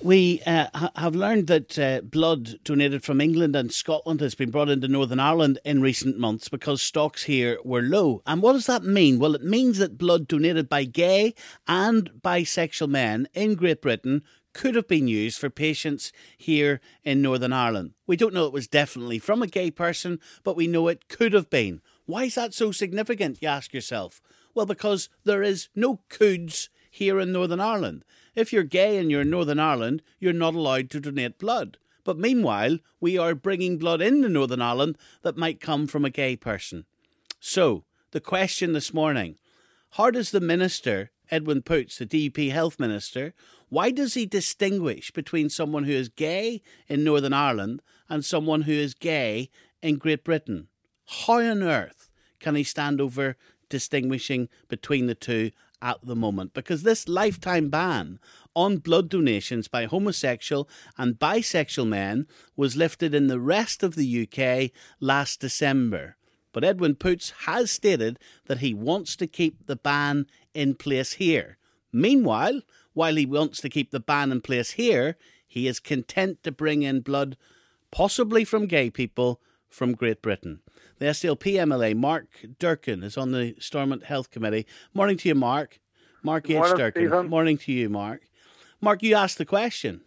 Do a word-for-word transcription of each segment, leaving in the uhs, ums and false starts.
We uh, ha- have learned that uh, blood donated from England and Scotland has been brought into Northern Ireland in recent months because stocks here were low. And what does that mean? Well, it means that blood donated by gay and bisexual men in Great Britain could have been used for patients here in Northern Ireland. We don't know it was definitely from a gay person, but we know it could have been. Why is that so significant, you ask yourself? Well, because there is no coulds here in Northern Ireland. If you're gay and you're in Northern Ireland, you're not allowed to donate blood. But meanwhile, we are bringing blood into Northern Ireland that might come from a gay person. So, the question this morning, how does the Minister, Edwin Poots, the D U P Health Minister, why does he distinguish between someone who is gay in Northern Ireland and someone who is gay in Great Britain? How on earth can he stand over distinguishing between the two at the moment? Because this lifetime ban on blood donations by homosexual and bisexual men was lifted in the rest of the U K last December. But Edwin Poots has stated that he wants to keep the ban in place here. Meanwhile, while he wants to keep the ban in place here, he is content to bring in blood, possibly from gay people, from Great Britain. The S D L P M L A, Mark Durkan, is on the Stormont Health Committee. Morning to you, Mark. Mark H. Durkan. Stephen. Morning to you, Mark. Mark, you asked the question.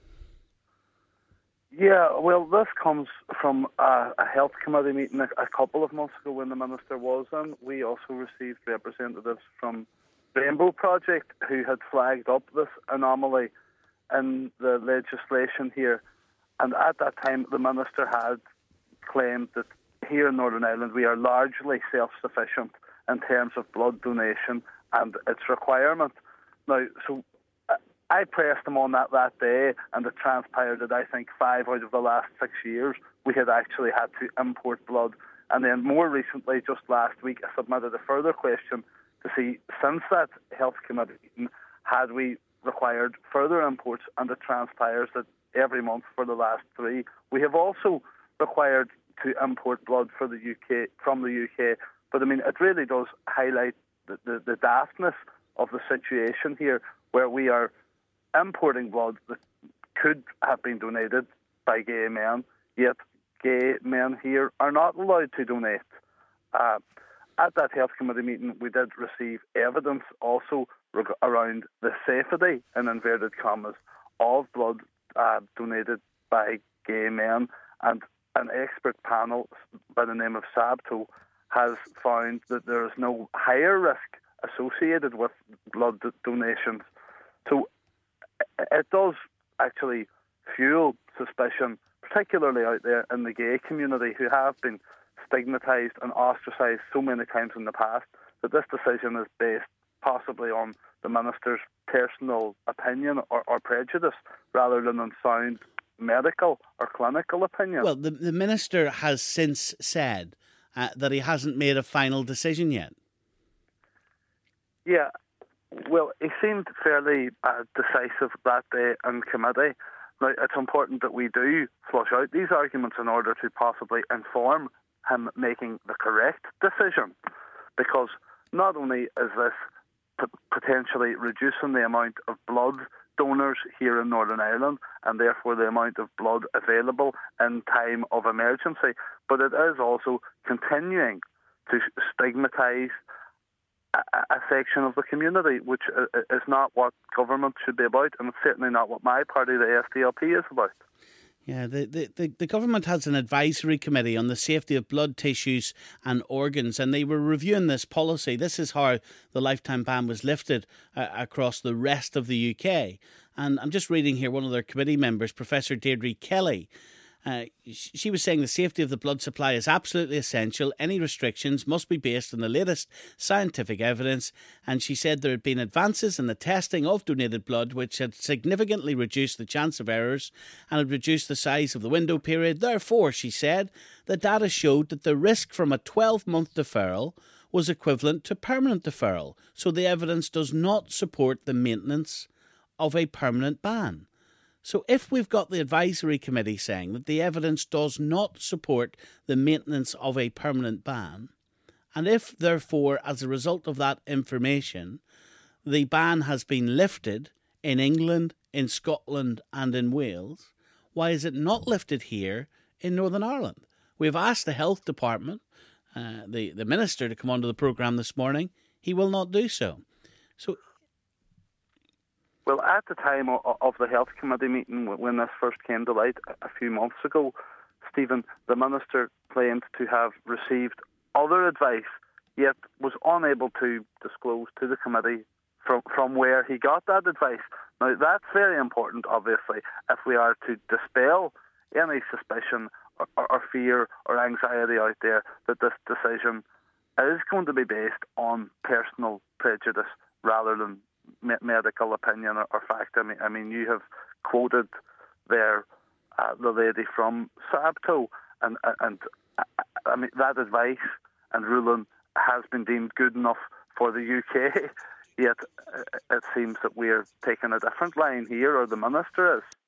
Yeah, well, this comes from a, a health committee meeting a, a couple of months ago when the Minister was in. We also received representatives from Rainbow Project who had flagged up this anomaly in the legislation here. And at that time, the Minister had claimed that here in Northern Ireland we are largely self-sufficient in terms of blood donation and its requirement. Now, so I pressed him on that that day, and it transpired that I think five out of the last six years we had actually had to import blood. And then more recently, just last week, I submitted a further question to see, since that health committee meeting, had we required further imports, and it transpires that every month for the last three. We have also required to import blood for the U K from the U K, but I mean, it really does highlight the, the, the daftness of the situation here, where we are importing blood that could have been donated by gay men, yet gay men here are not allowed to donate. Uh, at that health committee meeting, we did receive evidence also reg- around the safety, in inverted commas, of blood uh, donated by gay men, and an expert panel by the name of SABTO has found that there is no higher risk associated with blood d- donations. So it does actually fuel suspicion, particularly out there in the gay community, who have been stigmatised and ostracised so many times in the past, that this decision is based possibly on the Minister's personal opinion or, or prejudice rather than on sound medical or clinical opinion. Well, the, the Minister has since said uh, that he hasn't made a final decision yet. Yeah, well, he seemed fairly uh, decisive that day in committee. Now, it's important that we do flush out these arguments in order to possibly inform him making the correct decision, because not only is this p- potentially reducing the amount of blood donors here in Northern Ireland, and therefore the amount of blood available in time of emergency, but it is also continuing to stigmatise a, a section of the community, which is not what government should be about, and it's certainly not what my party, the S D L P, is about. Yeah, the, the, the, the government has an advisory committee on the safety of blood, tissues and organs, and they were reviewing this policy. This is how the lifetime ban was lifted uh, across the rest of the U K. And I'm just reading here one of their committee members, Professor Deirdre Kelly. Uh, she was saying the safety of the blood supply is absolutely essential. Any restrictions must be based on the latest scientific evidence. And she said there had been advances in the testing of donated blood which had significantly reduced the chance of errors and had reduced the size of the window period. Therefore, she said, the data showed that the risk from a twelve-month deferral was equivalent to permanent deferral. So the evidence does not support the maintenance of a permanent ban. So if we've got the advisory committee saying that the evidence does not support the maintenance of a permanent ban, and if, therefore, as a result of that information, the ban has been lifted in England, in Scotland and in Wales, why is it not lifted here in Northern Ireland? We've asked the Health Department, uh, the, the Minister, to come onto the programme this morning. He will not do so. So, well, at the time of the Health Committee meeting, when this first came to light a few months ago, Stephen, the Minister claimed to have received other advice, yet was unable to disclose to the committee from, from where he got that advice. Now, that's very important, obviously, if we are to dispel any suspicion or, or, or fear or anxiety out there that this decision is going to be based on personal prejudice rather than me- medical opinion or, or fact. I mean, I mean, you have quoted there uh, the lady from SABTO, and, and uh, I mean, that advice and ruling has been deemed good enough for the U K, yet uh, it seems that we're taking a different line here, or the Minister is.